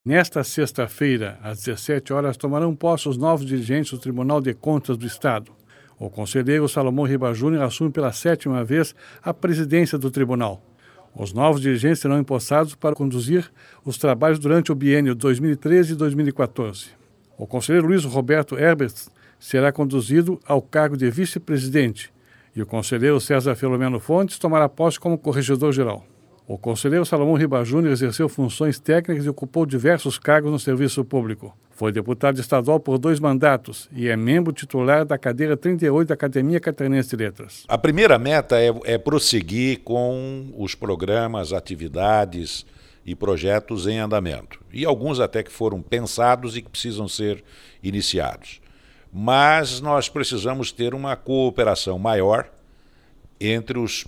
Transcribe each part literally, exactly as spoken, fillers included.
Nesta sexta-feira, às dezessete horas, tomarão posse os novos dirigentes do Tribunal de Contas do Estado. O conselheiro Salomão Riba Júnior assume pela sétima vez a presidência do tribunal. Os novos dirigentes serão empossados para conduzir os trabalhos durante o biênio dois mil e treze e dois mil e quatorze. O conselheiro Luiz Roberto Herbert será conduzido ao cargo de vice-presidente e o conselheiro César Filomeno Fontes tomará posse como corregedor-geral. O conselheiro Salomão Riba Júnior exerceu funções técnicas e ocupou diversos cargos no serviço público. Foi deputado estadual por dois mandatos e é membro titular da cadeira trinta e oito da Academia Catarinense de Letras. A primeira meta é, é prosseguir com os programas, atividades e projetos em andamento. E alguns até que foram pensados e que precisam ser iniciados. Mas nós precisamos ter uma cooperação maior entre os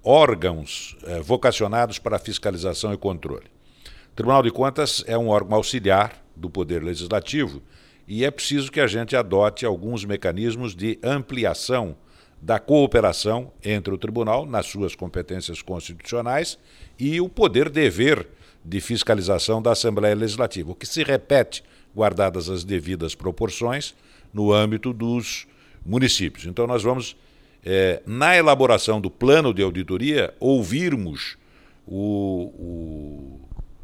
órgãos eh, vocacionados para fiscalização e controle. O Tribunal de Contas é um órgão auxiliar do Poder Legislativo e é preciso que a gente adote alguns mecanismos de ampliação da cooperação entre o Tribunal, nas suas competências constitucionais, e o poder-dever de fiscalização da Assembleia Legislativa, o que se repete, guardadas as devidas proporções, no âmbito dos municípios. Então nós vamos É, na elaboração do plano de auditoria, ouvirmos o, o,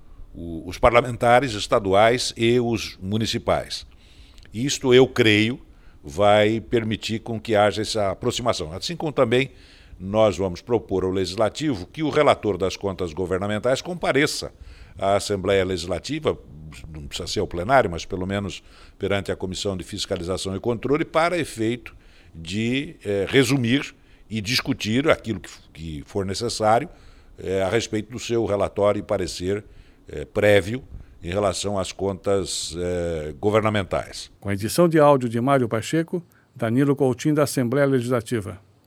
o, os parlamentares estaduais e os municipais. Isto, eu creio, vai permitir com que haja essa aproximação. Assim como também nós vamos propor ao Legislativo que o relator das contas governamentais compareça à Assembleia Legislativa, não precisa ser ao plenário, mas pelo menos perante a Comissão de Fiscalização e Controle, para efeito de eh, resumir e discutir aquilo que, que for necessário eh, a respeito do seu relatório e parecer eh, prévio em relação às contas eh, governamentais. Com a edição de áudio de Mário Pacheco, Danilo Coutinho, da Assembleia Legislativa.